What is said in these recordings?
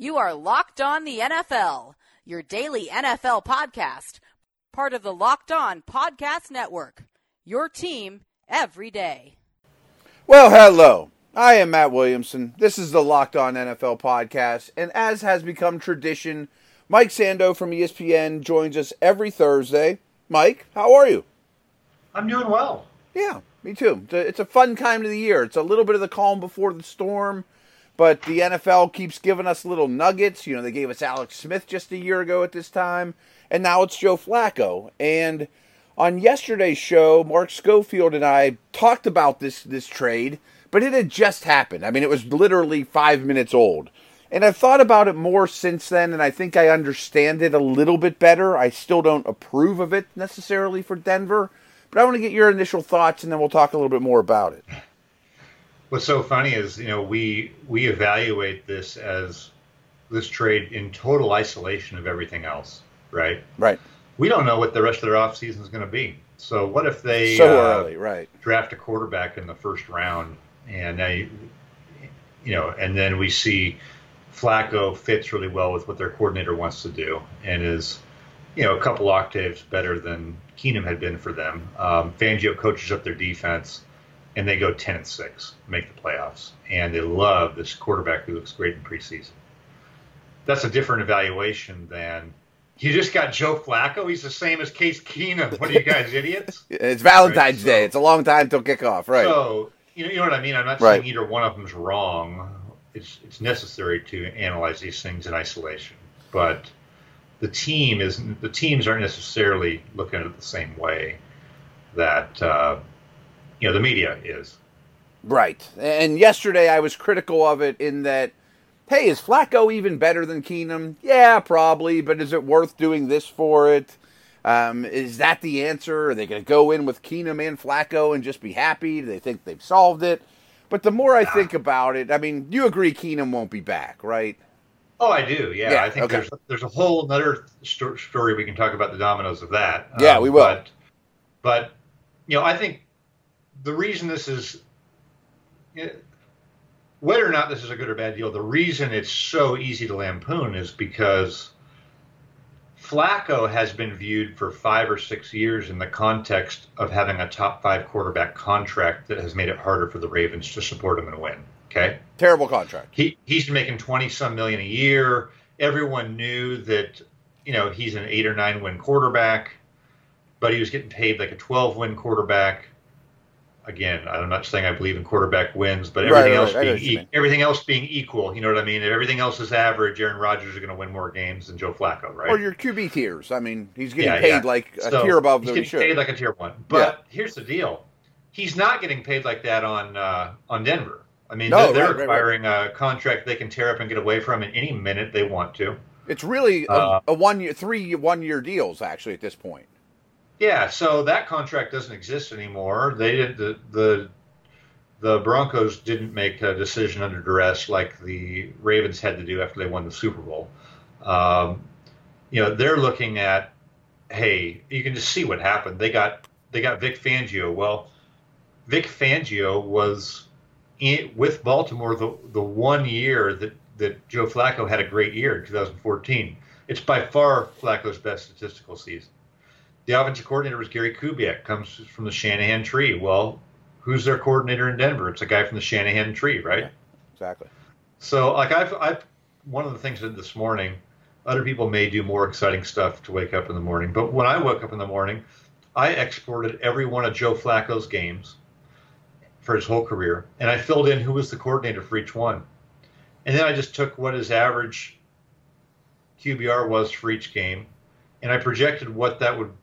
You are Locked On the NFL, your daily NFL podcast, part of the Locked On Podcast Network, your team every day. Well, hello. I am Matt Williamson. This is the Locked On NFL podcast, and as has become tradition, Mike Sando from ESPN joins us every Thursday. Mike, how are you? I'm doing well. Yeah, me too. It's a fun time of the year. It's a little bit of the calm before the storm. But the NFL keeps giving us little nuggets. You know, they gave us Alex Smith just a year ago at this time, and now it's Joe Flacco. And on yesterday's show, Mark Schofield and I talked about this trade, but it had just happened. I mean, it was literally 5 minutes old. And I've thought about it more since then, and I think I understand it a little bit better. I still don't approve of it necessarily for Denver, but I want to get your initial thoughts, and then we'll talk a little bit more about it. What's so funny is, you know, we evaluate this as this trade in total isolation of everything else, right? Right. We don't know what the rest of their offseason is going to be. So what if they early, right? Draft a quarterback in the first round, and they, you know, and then we see Flacco fits really well with what their coordinator wants to do and is, you know, a couple octaves better than Keenum had been for them. Fangio coaches up their defense. And they go 10-6, make the playoffs. And they love this quarterback who looks great in preseason. That's a different evaluation than, you just got Joe Flacco? He's the same as Case Keenum. What are you guys, idiots? It's Valentine's Day. It's a long time till kickoff, right? So, you know what I mean? I'm not saying either one of them is wrong. It's necessary to analyze these things in isolation. But the teams aren't necessarily looking at it the same way that you know, the media is. Right. And yesterday I was critical of it in that, hey, is Flacco even better than Keenum? Yeah, probably, but is it worth doing this for it? Is that the answer? Are they going to go in with Keenum and Flacco and just be happy? Do they think they've solved it? But the more I think about it, I mean, you agree Keenum won't be back, right? Oh, I do, yeah. I think there's a whole other story we can talk about the dominoes of that. Yeah, we will. But, you know, I think the reason this is, whether or not this is a good or bad deal, the reason it's so easy to lampoon is because Flacco has been viewed for 5 or 6 years in the context of having a top 5 quarterback contract that has made it harder for the Ravens to support him and win. Okay? Terrible contract. He's making 20-some million a year. Everyone knew that, you know, he's an 8 or 9 win quarterback, but he was getting paid like a 12-win quarterback. Again, I'm not saying I believe in quarterback wins, but everything else being equal, you know what I mean? If everything else is average, Aaron Rodgers is going to win more games than Joe Flacco, right? Or your QB tiers. I mean, he's getting paid like a tier above than he should. He's getting paid like a tier 1. But here's the deal. He's not getting paid like that on Denver. I mean, they're acquiring a contract they can tear up and get away from in any minute they want to. It's really a 1 year, 3 1-year deals, actually, at this point. Yeah, so that contract doesn't exist anymore. They did the Broncos didn't make a decision under duress like the Ravens had to do after they won the Super Bowl. You know, they're looking at, hey, you can just see what happened. They got Vic Fangio. Well, Vic Fangio was with Baltimore the 1 year that Joe Flacco had a great year in 2014. It's by far Flacco's best statistical season. The offensive coordinator was Gary Kubiak, comes from the Shanahan tree. Well, who's their coordinator in Denver? It's a guy from the Shanahan tree, right? Yeah, exactly. So, like, I've one of the things I did this morning, other people may do more exciting stuff to wake up in the morning, but when I woke up in the morning, I exported every one of Joe Flacco's games for his whole career, and I filled in who was the coordinator for each one. And then I just took what his average QBR was for each game, and I projected what that would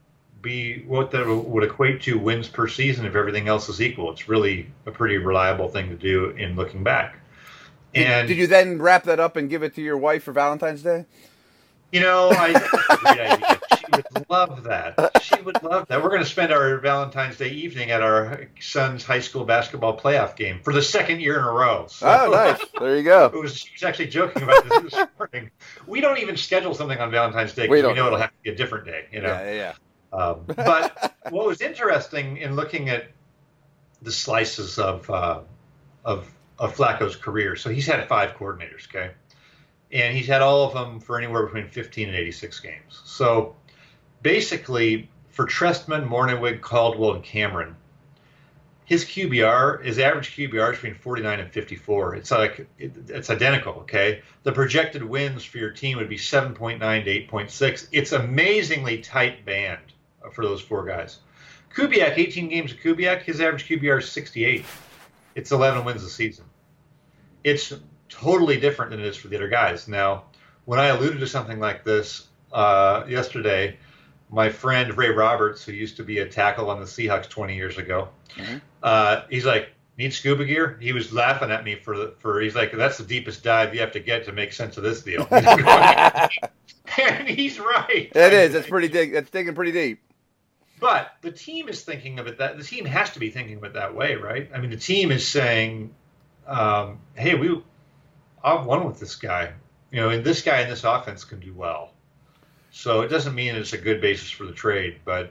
equate to wins per season if everything else is equal. It's really a pretty reliable thing to do in looking back. And did you then wrap that up and give it to your wife for Valentine's Day? You know, that's a great idea. She would love that. She would love that. We're going to spend our Valentine's Day evening at our son's high school basketball playoff game for the second year in a row. So, oh, nice. There you go. She was actually joking about this morning. We don't even schedule something on Valentine's Day because we know it'll have to be a different day. You know? Yeah. But what was interesting in looking at the slices of Flacco's career, so he's had 5 coordinators, okay? and he's had all of them for anywhere between 15 and 86 games. So basically, for Trestman, Mornhinweg, Caldwell, and Cameron, his QBR, his average QBR is between 49 and 54. It's it's identical, okay? The projected wins for your team would be 7.9 to 8.6. It's amazingly tight band for those four guys. Kubiak, 18 games of Kubiak, his average QBR is 68. It's 11 wins a season. It's totally different than it is for the other guys. Now, when I alluded to something like this yesterday, my friend Ray Roberts, who used to be a tackle on the Seahawks 20 years ago, he's like, need scuba gear? He was laughing at me for he's like, that's the deepest dive you have to get to make sense of this deal. And he's right. It is. It's pretty deep. It's digging pretty deep. But the team is thinking of it the team has to be thinking of it that way, right? I mean, the team is saying, hey, I've won with this guy, and this guy in this offense can do well. So it doesn't mean it's a good basis for the trade, but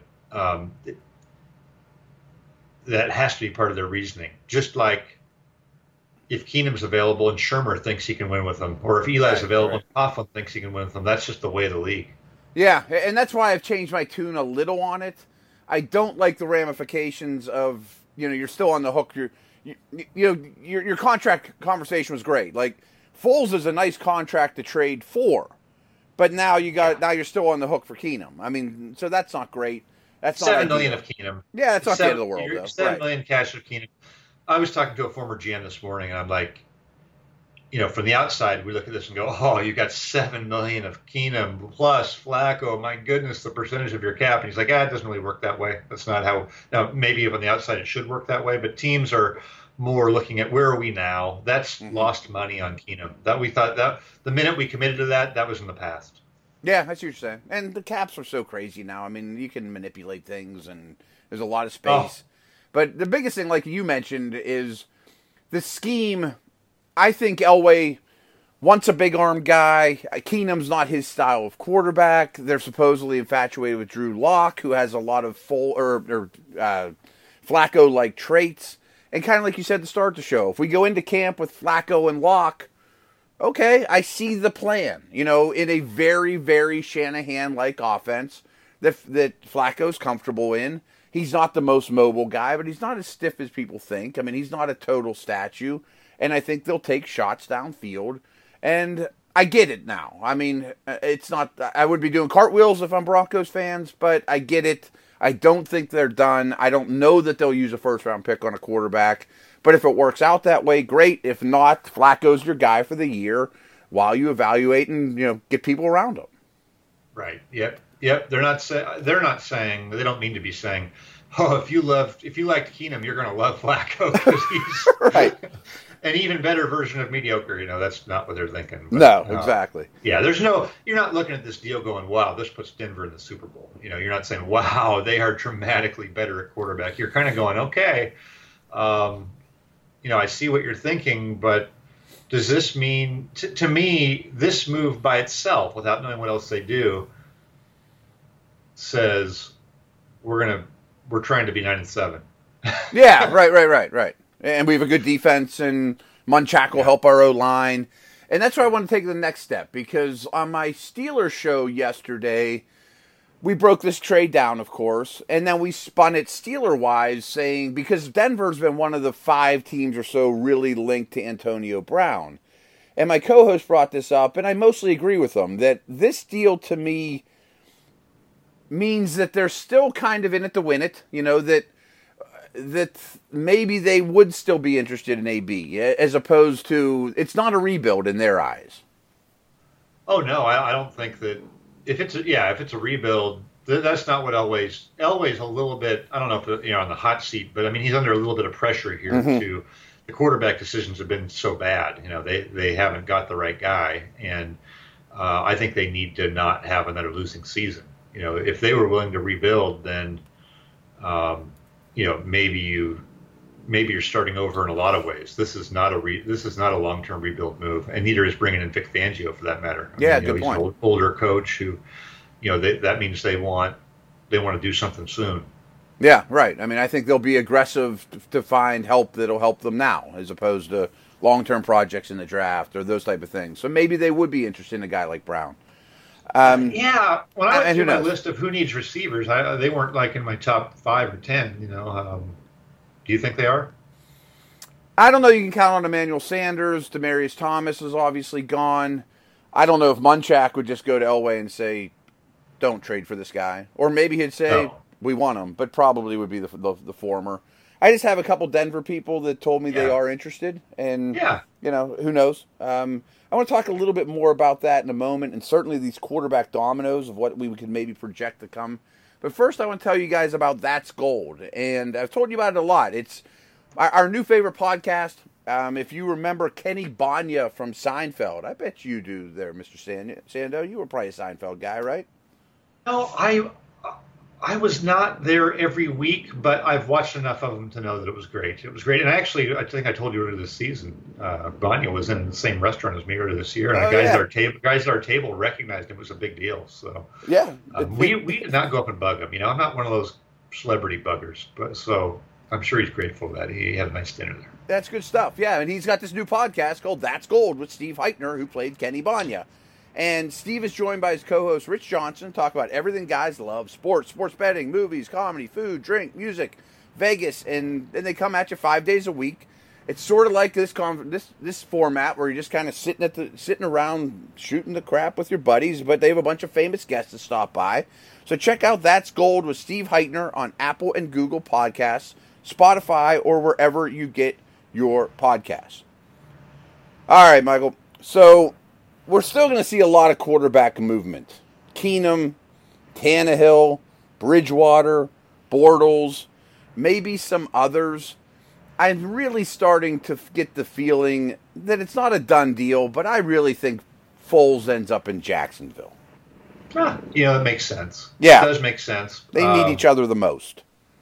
that has to be part of their reasoning. Just like if Keenum's available and Shermer thinks he can win with them, or if Eli's available and Coughlin thinks he can win with them, that's just the way of the league. Yeah, and that's why I've changed my tune a little on it. I don't like the ramifications of, you're still on the hook. Your contract conversation was great. Like, Foles is a nice contract to trade for. But now you're still on the hook for Keenum. I mean, so that's not great. That's not $7 million of Keenum. Yeah, that's not the end of the world, though. $7 million cash of Keenum. I was talking to a former GM this morning, and I'm like, from the outside, we look at this and go, oh, you got $7 million of Keenum plus Flacco. My goodness, the percentage of your cap. And he's like, it doesn't really work that way. That's not how. Now, maybe on the outside it should work that way, but teams are more looking at where are we now. That's lost money on Keenum. That we thought that the minute we committed to that was in the past. Yeah, I see what you're saying. And the caps are so crazy now. I mean, you can manipulate things, and there's a lot of space. But the biggest thing, like you mentioned, is the scheme. I think Elway wants a big arm guy. Keenum's not his style of quarterback. They're supposedly infatuated with Drew Lock, who has a lot of Flacco-like traits. And kind of like you said to start the show, if we go into camp with Flacco and Lock, okay, I see the plan. In a very, very Shanahan-like offense that Flacco's comfortable in. He's not the most mobile guy, but he's not as stiff as people think. I mean, he's not a total statue. And I think they'll take shots downfield. And I get it now. I mean, it's not... I would be doing cartwheels if I'm Broncos fans, but I get it. I don't think they're done. I don't know that they'll use a first-round pick on a quarterback. But if it works out that way, great. If not, Flacco's your guy for the year while you evaluate and get people around him. Right. Yep. They're not saying. They don't mean to be saying, oh, if you liked Keenum, you're going to love Flacco because he's right. An even better version of mediocre. That's not what they're thinking. But, no, exactly. Yeah, you're not looking at this deal going, wow, this puts Denver in the Super Bowl. You're not saying, wow, they are dramatically better at quarterback. You're kind of going, okay, I see what you're thinking, but does this mean, to me, this move by itself, without knowing what else they do, says we're trying to be 9-7. Yeah, right. And we have a good defense, and Munchak will help our O-line. And that's why I want to take the next step, because on my Steelers show yesterday, we broke this trade down, of course, and then we spun it Steeler-wise, saying, because Denver's been one of the 5 teams or so really linked to Antonio Brown. And my co-host brought this up, and I mostly agree with him, that this deal to me means that they're still kind of in it to win it, that maybe they would still be interested in AB, as opposed to, it's not a rebuild in their eyes. Oh, no, I don't think that, if it's a rebuild, that's not what Elway's a little bit, I don't know if, on the hot seat, but I mean, he's under a little bit of pressure here too. The quarterback decisions have been so bad, they haven't got the right guy, and I think they need to not have another losing season. If they were willing to rebuild, then, maybe you're starting over in a lot of ways. This is not a long-term rebuild move, and neither is bringing in Vic Fangio for that matter. Good he's point. An older coach who, that means they want to do something soon. Yeah, right. I mean, I think they'll be aggressive to find help that'll help them now, as opposed to long-term projects in the draft or those type of things. So maybe they would be interested in a guy like Brown. Yeah, when I went through my knows? list of who needs receivers, they weren't like in my top 5 or 10. Do you think they are? I don't know. You can count on Emmanuel Sanders. Demaryius Thomas is obviously gone. I don't know if Munchak would just go to Elway and say, "Don't trade for this guy," or maybe he'd say, No. "We want him," but probably would be the former. I just have a couple Denver people that told me they are interested, and who knows? I want to talk a little bit more about that in a moment, and certainly these quarterback dominoes of what we could maybe project to come. But first, I want to tell you guys about That's Gold, and I've told you about it a lot. It's our new favorite podcast. If you remember Kenny Banya from Seinfeld, I bet you do there, Mr. Sando. You were probably a Seinfeld guy, right? No, I was not there every week, but I've watched enough of them to know that it was great. It was great, and actually, I think I told you earlier this season, Banya was in the same restaurant as me earlier this year, and the guys at our table recognized it was a big deal. So we did not go up and bug him. I'm not one of those celebrity buggers, but so I'm sure he's grateful that he had a nice dinner there. That's good stuff. Yeah, and he's got this new podcast called That's Gold with Steve Heitner, who played Kenny Banya. And Steve is joined by his co-host, Rich Johnson, to talk about everything guys love: sports betting, movies, comedy, food, drink, music, Vegas, and they come at you 5 days a week. It's sort of like this format where you're just kind of sitting around shooting the crap with your buddies, but they have a bunch of famous guests to stop by. So check out That's Gold with Steve Heitner on Apple and Google Podcasts, Spotify, or wherever you get your podcasts. All right, Michael. So we're still going to see a lot of quarterback movement. Keenum, Tannehill, Bridgewater, Bortles, maybe some others. I'm really starting to get the feeling that it's not a done deal, but I really think Foles ends up in Jacksonville. It makes sense. Yeah. It does make sense. They need each other the most.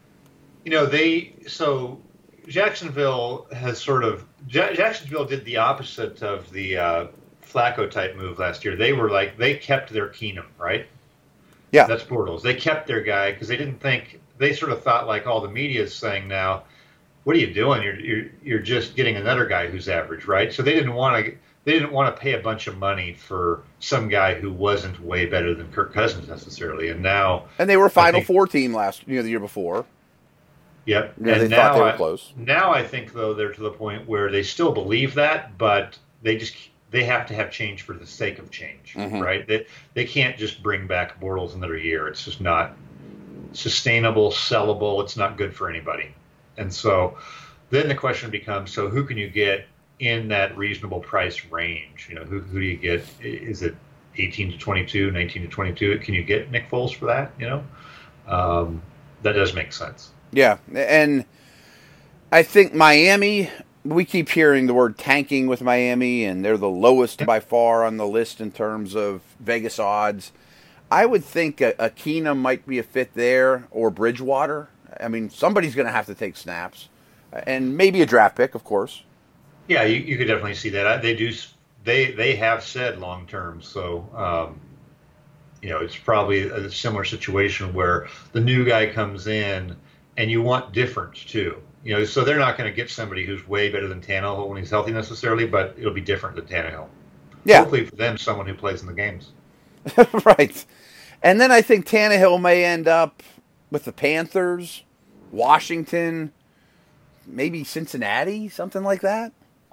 Jacksonville Jacksonville did the opposite of the Flacco type move last year. They kept their Keenum, right? Yeah. That's Bortles. They kept their guy because they sort of thought like all the media is saying now, what are you doing? You're just getting another guy who's average, right? So they didn't want to pay a bunch of money for some guy who wasn't way better than Kirk Cousins necessarily. And they were a Final Four team the year before. Yep. Yeah, they thought they were close. Now I think though they're to the point where they still believe that, but they have to have change for the sake of change, right? They can't just bring back Bortles another year. It's just not sustainable, sellable. It's not good for anybody. And so then the question becomes, so who can you get in that reasonable price range? Who do you get? Is it 18 to 22, 19 to 22? Can you get Nick Foles for that? That does make sense. Yeah, and I think Miami, we keep hearing the word tanking with Miami, and they're the lowest by far on the list in terms of Vegas odds. I would think a Keenum might be a fit there, or Bridgewater. I mean, somebody's going to have to take snaps, and maybe a draft pick, of course. Yeah, you could definitely see that. They have said long term, so it's probably a similar situation where the new guy comes in, and you want different too. So they're not going to get somebody who's way better than Tannehill when he's healthy necessarily, but it'll be different than Tannehill. Yeah. Hopefully for them, someone who plays in the games. Right. And then I think Tannehill may end up with the Panthers, Washington, maybe Cincinnati, something like that.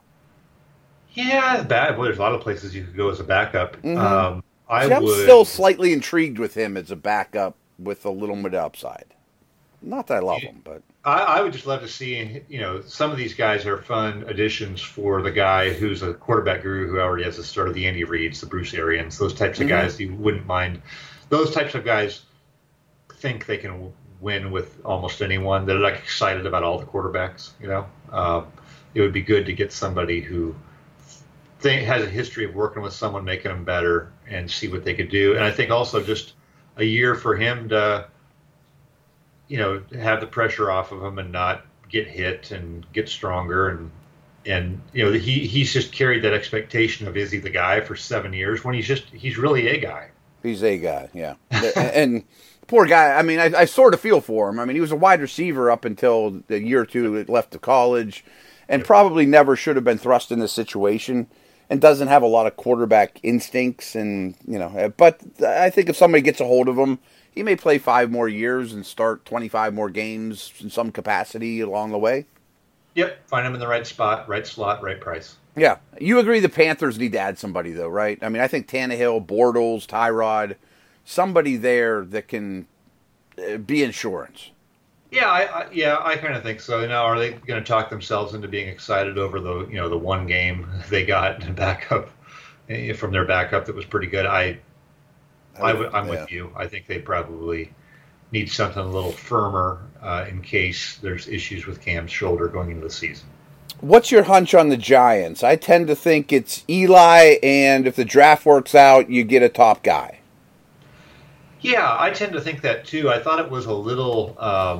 Yeah, bad. Boy, there's a lot of places you could go as a backup. Mm-hmm. I'm still slightly intrigued with him as a backup with a little bit of upside. Not that I love him, but I would just love to see. Some of these guys are fun additions for the guy who's a quarterback guru who already has the start of the Andy Reids, the Bruce Arians, those types of guys. You wouldn't mind. Those types of guys think they can win with almost anyone. They're like excited about all the quarterbacks. It would be good to get somebody who has a history of working with someone, making them better, and see what they could do. And I think also just a year for him to, have the pressure off of him and not get hit and get stronger. And he's just carried that expectation of, is he the guy for 7 years when he's really a guy. He's a guy, yeah. And poor guy, I mean, I sort of feel for him. I mean, he was a wide receiver up until the year or two left to college. and probably never should have been thrust in this situation, and doesn't have a lot of quarterback instincts. And but I think if somebody gets a hold of him, he may play 5 more years and start 25 more games in some capacity along the way. Yep, find him in the right spot, right slot, right price. Yeah. You agree the Panthers need to add somebody, though, right? I mean, I think Tannehill, Bortles, Tyrod, somebody there that can be insurance. Yeah, I kind of think so. Now, are they going to talk themselves into being excited over the one game they got backup from their backup that was pretty good? I'm with you. I think they probably need something a little firmer in case there's issues with Cam's shoulder going into the season. What's your hunch on the Giants? I tend to think it's Eli, and if the draft works out, you get a top guy. Yeah, I tend to think that too. I thought it was a little,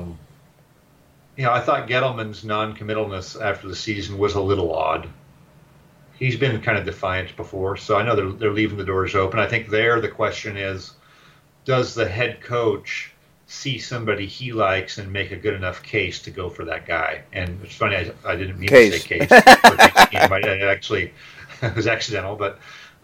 I thought Gettleman's non-committalness after the season was a little odd. He's been kind of defiant before, so I know they're leaving the doors open. I think the question is, does the head coach see somebody he likes and make a good enough case to go for that guy? And it's funny, I didn't mean to say case. It was accidental, but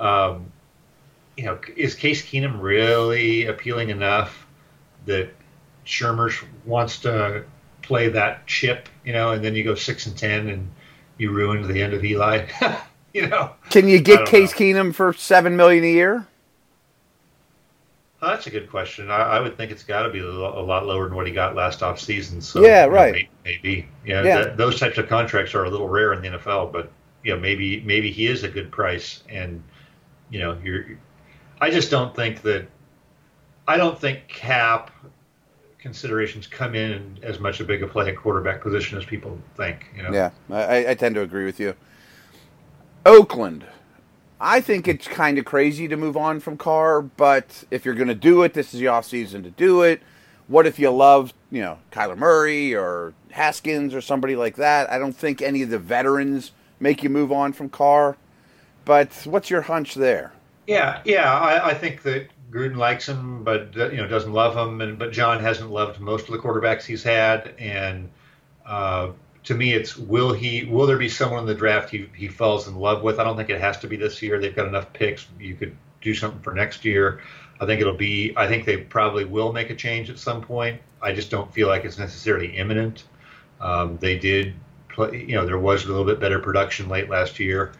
is Case Keenum really appealing enough that Shermer wants to play that chip, and then you go 6-10 and you ruined the end of Eli? Can you get Case Keenum for $7 million a year? That's a good question. I would think it's got to be a lot lower than what he got last offseason. So yeah, right. Maybe. Those types of contracts are a little rare in the NFL, but maybe he is a good price. And I just don't think that. I don't think cap considerations come in as much a big a play at quarterback position as people think. Yeah, I tend to agree with you. Oakland. I think it's kind of crazy to move on from Carr, but if you're going to do it, this is the offseason to do it. What if you love, Kyler Murray or Haskins or somebody like that? I don't think any of the veterans make you move on from Carr. But what's your hunch there? Yeah, I think that Gruden likes him, but doesn't love him, but John hasn't loved most of the quarterbacks he's had, and to me, it's will there be someone in the draft he falls in love with? I don't think it has to be this year. They've got enough picks. You could do something for next year. I think they probably will make a change at some point. I just don't feel like it's necessarily imminent. They did play, there was a little bit better production late last year.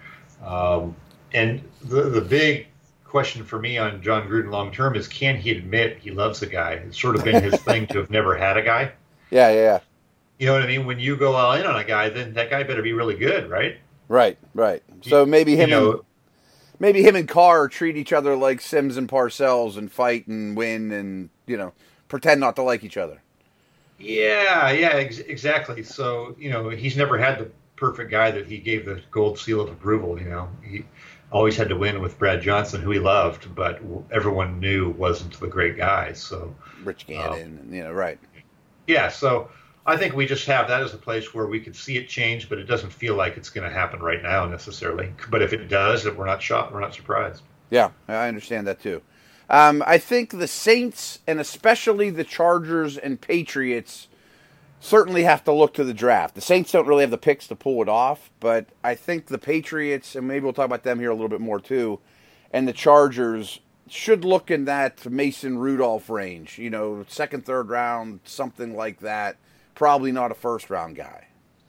And the big question for me on John Gruden long term is, can he admit he loves the guy? It's sort of been his thing to have never had a guy. Yeah. You know what I mean? When you go all in on a guy, then that guy better be really good, right? Right. So maybe him and Carr treat each other like Sims and Parcells and fight and win and, pretend not to like each other. Yeah, exactly. So, he's never had the perfect guy that he gave the gold seal of approval. He always had to win with Brad Johnson, who he loved, but everyone knew wasn't the great guy. So Rich Gannon, right. Yeah, so I think we just have that as a place where we could see it change, but it doesn't feel like it's going to happen right now necessarily. But if it does, we're not shocked, we're not surprised. Yeah, I understand that too. I think the Saints, and especially the Chargers and Patriots, certainly have to look to the draft. The Saints don't really have the picks to pull it off, but I think the Patriots, and maybe we'll talk about them here a little bit more too, and the Chargers should look in that Mason Rudolph range, second, third round, something like that. Probably not a first-round guy.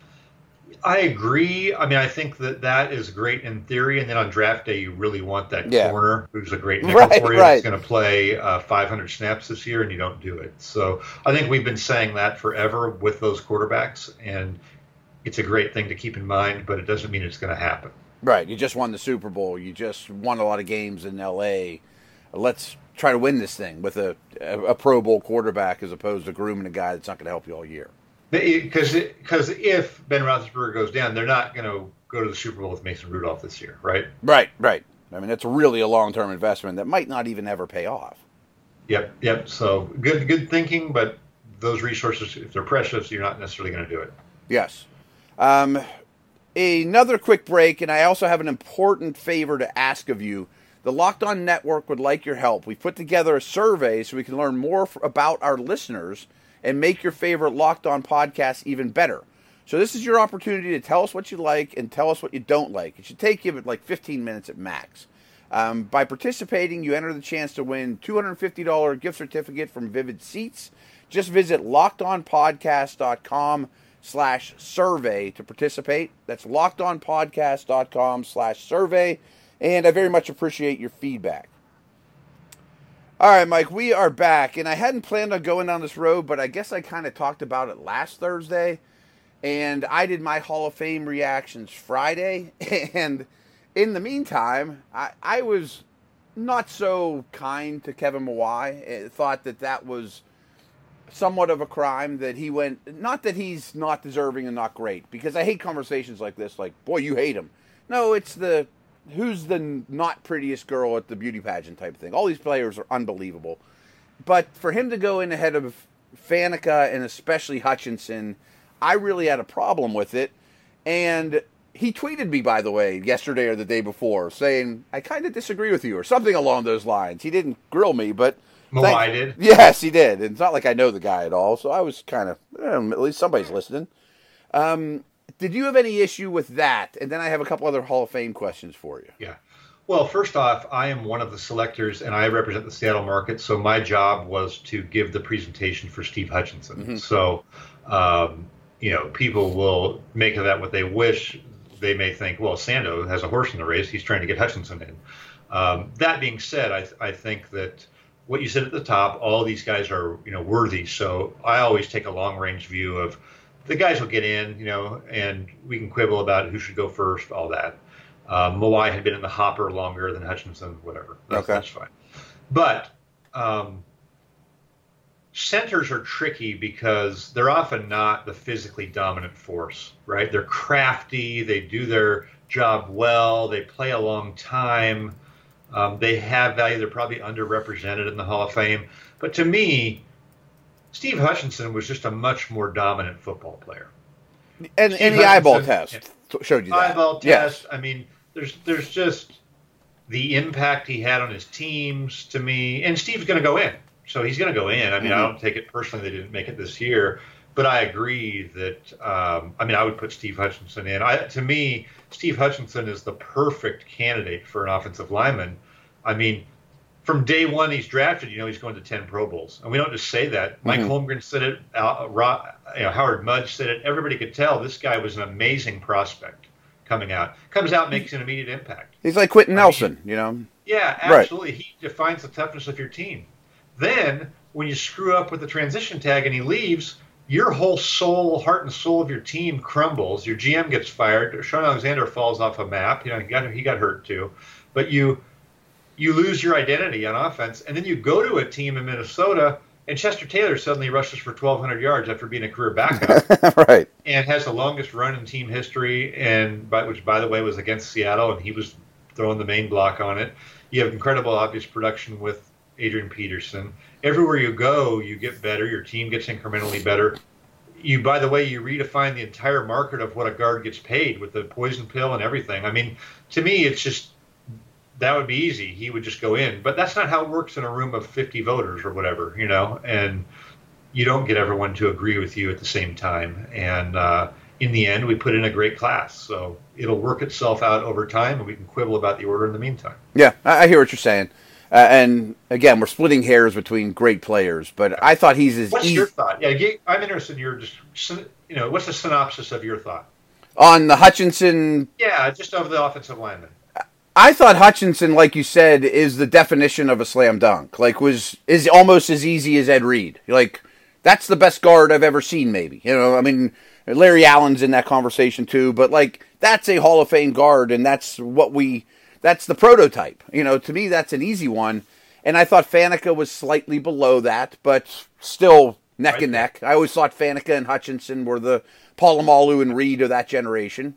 I agree. I mean, I think that is great in theory, and then on draft day, you really want that corner who's a great nickel for you. That's going to play 500 snaps this year, and you don't do it. So I think we've been saying that forever with those quarterbacks, and it's a great thing to keep in mind, but it doesn't mean it's going to happen. Right. You just won the Super Bowl. You just won a lot of games in L.A. Let's try to win this thing with a Pro Bowl quarterback as opposed to grooming a guy that's not going to help you all year. Because if Ben Roethlisberger goes down, they're not going to go to the Super Bowl with Mason Rudolph this year, right? Right. I mean, that's really a long-term investment that might not even ever pay off. Yep. So good thinking, but those resources, if they're precious, you're not necessarily going to do it. Yes. Another quick break, and I also have an important favor to ask of you. The Locked On Network would like your help. We've put together a survey so we can learn more about our listeners and make your favorite Locked On podcast even better. So this is your opportunity to tell us what you like and tell us what you don't like. It should take you like 15 minutes at max. By participating, you enter the chance to win $250 gift certificate from Vivid Seats. Just visit lockedonpodcast.com/survey to participate. That's lockedonpodcast.com/survey. And I very much appreciate your feedback. All right, Mike, we are back. And I hadn't planned on going down this road, but I guess I kind of talked about it last Thursday. And I did my Hall of Fame reactions Friday. And in the meantime, I was not so kind to Kevin Mawae. I thought that was somewhat of a crime that he went, not that he's not deserving and not great, because I hate conversations like this, like, boy, you hate him. No, it's who's the not prettiest girl at the beauty pageant type of thing. All these players are unbelievable. But for him to go in ahead of Faneca and especially Hutchinson, I really had a problem with it. And he tweeted me, by the way, yesterday or the day before, saying, I kind of disagree with you, or something along those lines. He didn't grill me, but Mawae did? Yes, he did. It's not like I know the guy at all, so I was kind of, at least somebody's listening. Did you have any issue with that? And then I have a couple other Hall of Fame questions for you. Yeah. Well, first off, I am one of the selectors, and I represent the Seattle market, so my job was to give the presentation for Steve Hutchinson. Mm-hmm. So, people will make of that what they wish. They may think, well, Sando has a horse in the race. He's trying to get Hutchinson in. That being said, I think that what you said at the top, all these guys are, worthy. So I always take a long-range view of the guys will get in, and we can quibble about who should go first, all that. Mawae had been in the hopper longer than Hutchinson, whatever. That's fine. But centers are tricky because they're often not the physically dominant force, right? They're crafty. They do their job well. They play a long time. They have value. They're probably underrepresented in the Hall of Fame. But to me, Steve Hutchinson was just a much more dominant football player. And the eyeball test showed you that. Eyeball test. I mean, there's just the impact he had on his teams to me. And Steve's going to go in. So he's going to go in. I mean, I don't take it personally they didn't make it this year. But I agree that, I would put Steve Hutchinson in. To me, Steve Hutchinson is the perfect candidate for an offensive lineman. I mean, from day one he's drafted, he's going to 10 Pro Bowls. And we don't just say that. Mm-hmm. Mike Holmgren said it. Howard Mudge said it. Everybody could tell this guy was an amazing prospect coming out. Comes out, makes an immediate impact. He's like Quentin Nelson, Yeah, absolutely. Right. He defines the toughness of your team. Then, when you screw up with the transition tag and he leaves, your whole heart and soul of your team crumbles. Your GM gets fired. Sean Alexander falls off a map. He got hurt too. But you lose your identity on offense, and then you go to a team in Minnesota, and Chester Taylor suddenly rushes for 1,200 yards after being a career backup. Right. And has the longest run in team history, which, by the way, was against Seattle, and he was throwing the main block on it. You have incredible obvious production with Adrian Peterson. Everywhere you go, you get better. Your team gets incrementally better. By the way, you redefine the entire market of what a guard gets paid with the poison pill and everything. I mean, to me, it's just that would be easy. He would just go in. But that's not how it works in a room of 50 voters or whatever, and you don't get everyone to agree with you at the same time. And in the end, we put in a great class. So it'll work itself out over time, and we can quibble about the order in the meantime. Yeah, I hear what you're saying. And again, we're splitting hairs between great players, but I thought he's as What's your thought? Yeah, I'm interested in your what's the synopsis of your thought? On the Hutchinson? Yeah, just of the offensive lineman. I thought Hutchinson, like you said, is the definition of a slam dunk. Like, is almost as easy as Ed Reed. Like, that's the best guard I've ever seen, maybe. Larry Allen's in that conversation too, but like, that's a Hall of Fame guard, and that's the prototype. To me, that's an easy one. And I thought Faneca was slightly below that, but still neck and neck. I always thought Faneca and Hutchinson were the Polamalu and Reed of that generation.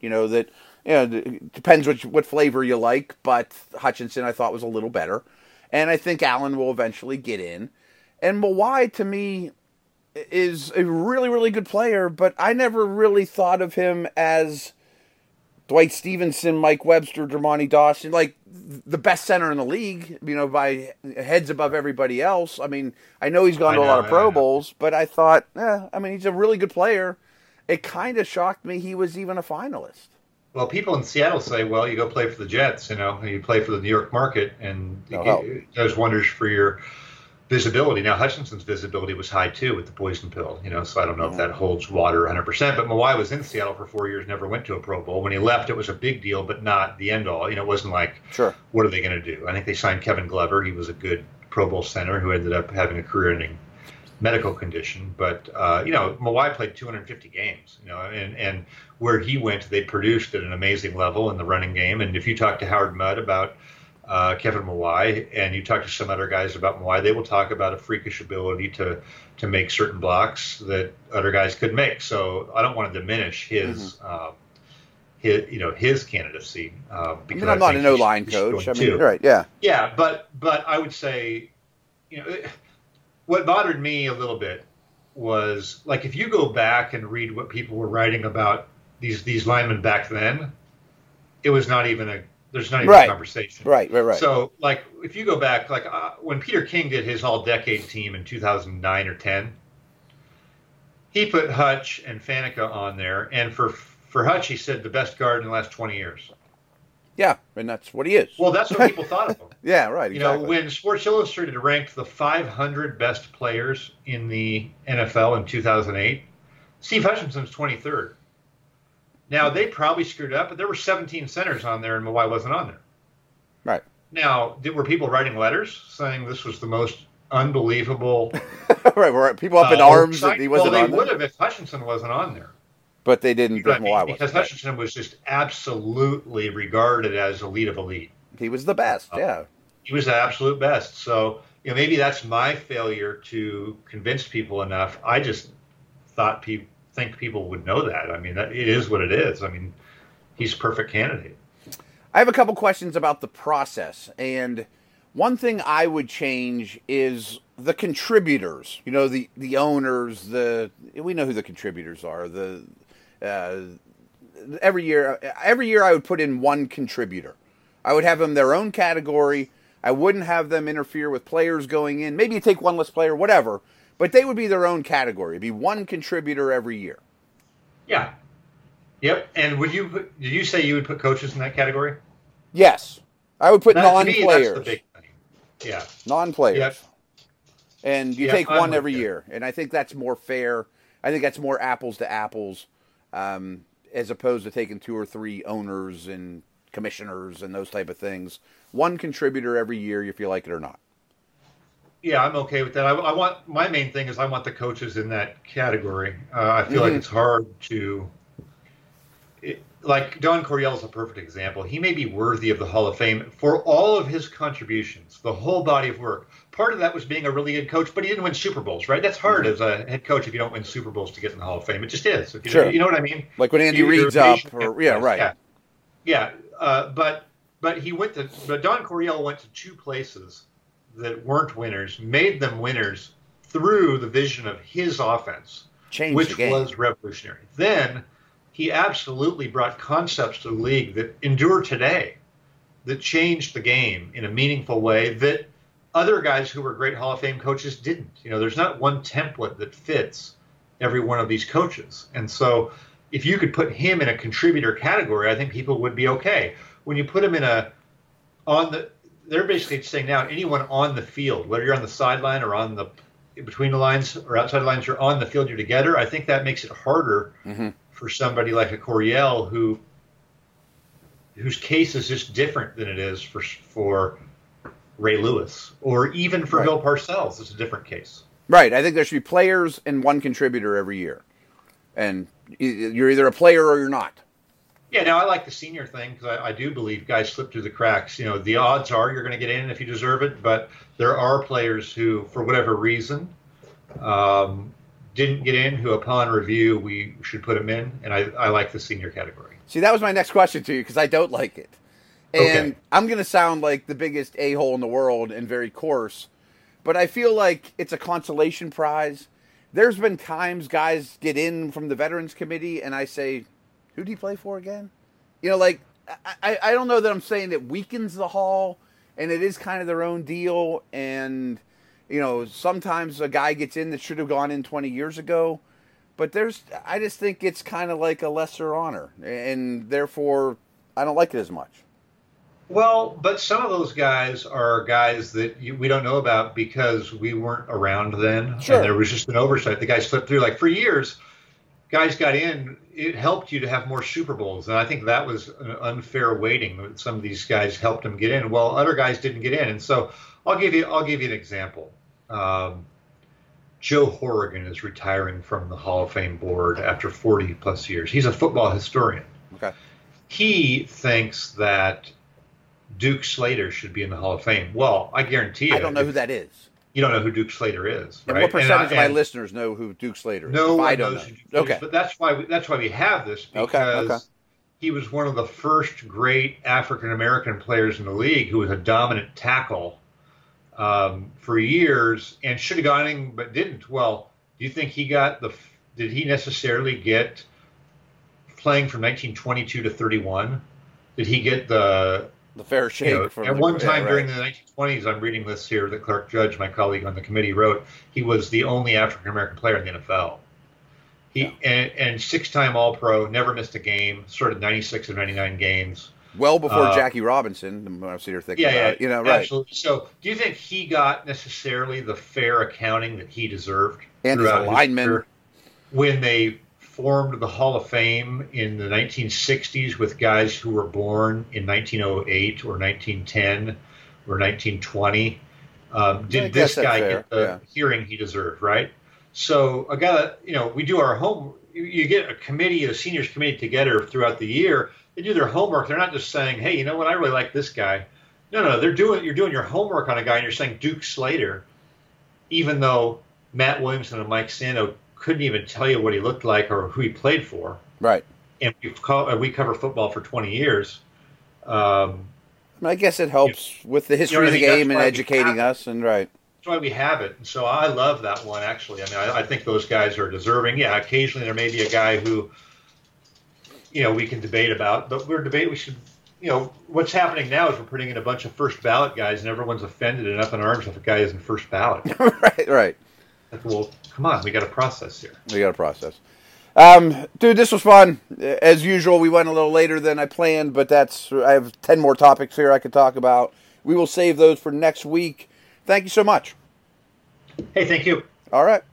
It depends what flavor you like, but Hutchinson I thought was a little better. And I think Allen will eventually get in. And Mawae, to me, is a really, really good player, but I never really thought of him as Dwight Stevenson, Mike Webster, Dermontti Dawson, like the best center in the league, by heads above everybody else. I mean, I know he's gone to a lot of Pro Bowls, but I thought, he's a really good player. It kind of shocked me he was even a finalist. Well, people in Seattle say, well, you go play for the Jets, and you play for the New York market, and it does wonders for your visibility. Now, Hutchinson's visibility was high, too, with the poison pill, so I don't know if that holds water 100%. But Mawai was in Seattle for 4 years, never went to a Pro Bowl. When he left, it was a big deal, but not the end-all. It wasn't like, what are they going to do? I think they signed Kevin Glover. He was a good Pro Bowl center who ended up having a career-ending medical condition. But, Mawai played 250 games, and where he went, they produced at an amazing level in the running game. And if you talk to Howard Mudd about Kevin Mawai, and you talk to some other guys about Mawai, they will talk about a freakish ability to make certain blocks that other guys could make. So I don't want to diminish his candidacy. Because I'm not an O-line coach. Right? Yeah. Yeah, but I would say, what bothered me a little bit was, like, if you go back and read what people were writing about these linemen back then, it was not even there's not even a conversation. Right. So, like, if you go back, like, when Peter King did his all-decade team in 2009 or 10, he put Hutch and Faneca on there, and for Hutch, he said the best guard in the last 20 years. Yeah, and that's what he is. Well, that's what people thought of him. Yeah, right, exactly. When Sports Illustrated ranked the 500 best players in the NFL in 2008, Steve Hutchinson's 23rd. Now, they probably screwed up, but there were 17 centers on there, and Mawai wasn't on there. Right. Now, were people writing letters saying this was the most unbelievable... right, people up in arms that he wasn't on there? Well, they would have if Hutchinson wasn't on there. But they didn't if Mawai because Hutchinson was just absolutely regarded as elite of elite. He was the best, yeah. He was the absolute best. So, maybe that's my failure to convince people enough. I just think people would know that. I mean, it is what it is. I mean, he's a perfect candidate. I have a couple questions about the process. And one thing I would change is the contributors. The owners, we know who the contributors are. Every year I would put in one contributor. I would have them their own category. I wouldn't have them interfere with players going in. Maybe you take one less player, whatever. But they would be their own category. It'd be one contributor every year. Yeah. Yep. And did you say you would put coaches in that category? Yes. I would put non-players. To me, that's the big thing. Yeah. Non-players. Yep. And you take one every year. And I think that's more fair. I think that's more apples to apples, as opposed to taking two or three owners and commissioners and those type of things. One contributor every year, if you like it or not. Yeah, I'm okay with that. My main thing is I want the coaches in that category. I feel like it's hard to, like Don Coryell is a perfect example. He may be worthy of the Hall of Fame for all of his contributions, the whole body of work. Part of that was being a really good coach, but he didn't win Super Bowls, right? That's hard as a head coach if you don't win Super Bowls to get in the Hall of Fame. It just is. Sure. You know what I mean? Like when Andy Reid's up, right. Yeah. But Don Coryell went to two places that weren't winners, made them winners through the vision of his offense, which was revolutionary. Then he absolutely brought concepts to the league that endure today, that changed the game in a meaningful way that other guys who were great Hall of Fame coaches didn't. There's not one template that fits every one of these coaches. And so if you could put him in a contributor category, I think people would be okay. When you put him in they're basically saying now anyone on the field, whether you're on the sideline or on the between the lines or outside the lines, you're on the field, you're together. I think that makes it harder for somebody like a Coryell whose case is just different than it is for Ray Lewis or even for Bill Parcells. It's a different case. Right. I think there should be players and one contributor every year, and you're either a player or you're not. Yeah, now I like the senior thing because I do believe guys slip through the cracks. The odds are you're going to get in if you deserve it, but there are players who, for whatever reason, didn't get in, who upon review we should put them in, and I like the senior category. See, that was my next question to you because I don't like it. And I'm going to sound like the biggest a-hole in the world and very coarse, but I feel like it's a consolation prize. There's been times guys get in from the Veterans Committee, and I say, who do you play for again? I don't know that I'm saying it weakens the Hall, and it is kind of their own deal. And, sometimes a guy gets in that should have gone in 20 years ago. But I just think it's kind of like a lesser honor, and therefore I don't like it as much. Well, but some of those guys are guys that we don't know about because we weren't around then, Sure. And there was just an oversight. The guys slipped through. Like for years, guys got in. It helped you to have more Super Bowls, and I think that was an unfair weighting. Some of these guys helped them get in, while other guys didn't get in. And so I'll give you an example. Joe Horrigan is retiring from the Hall of Fame board after 40 plus years. He's a football historian. Okay. He thinks that Duke Slater should be in the Hall of Fame. Well, I guarantee you. I don't know who that is. You don't know who Duke Slater is, and right? what percentage of my listeners know who Duke Slater is? No I one don't knows know. who Duke Slater Okay. is, but that's why we have this, because he was one of the first great African American players in the league who was a dominant tackle for years and should have gone in but didn't. Well, do you think did he necessarily get playing from 1922 to 31? Did he get the fair shake? At one time during the 1920s, I'm reading this here that Clark Judge, my colleague on the committee, wrote, he was the only African American player in the NFL. And six-time All-Pro, never missed a game, started 96 of 99 games. Well before Jackie Robinson, I was here thinking about it. Right. Absolutely. So do you think he got necessarily the fair accounting that he deserved? And his alignment. When they formed the Hall of Fame in the 1960s with guys who were born in 1908 or 1910 or 1920, did this guy get the hearing he deserved, right? So a guy that, we do our you get a seniors committee together throughout the year. They do their homework. They're not just saying, hey, you know what, I really like this guy. No, you're doing your homework on a guy, and you're saying Duke Slater, even though Matt Williamson and Mike Sando couldn't even tell you what he looked like or who he played for. Right. And we cover football for 20 years. I guess it helps with the history of the game and educating us, and right. That's why we have it. And so I love that one, actually. I mean, I think those guys are deserving. Yeah, occasionally there may be a guy who, we can debate about, but we should, what's happening now is we're putting in a bunch of first ballot guys, and everyone's offended and up in arms if a guy isn't first ballot. Right. Like, well, come on, we got a process here. Dude, this was fun. As usual, we went a little later than I planned, but I have 10 more topics here I could talk about. We will save those for next week. Thank you so much. Hey, thank you. All right.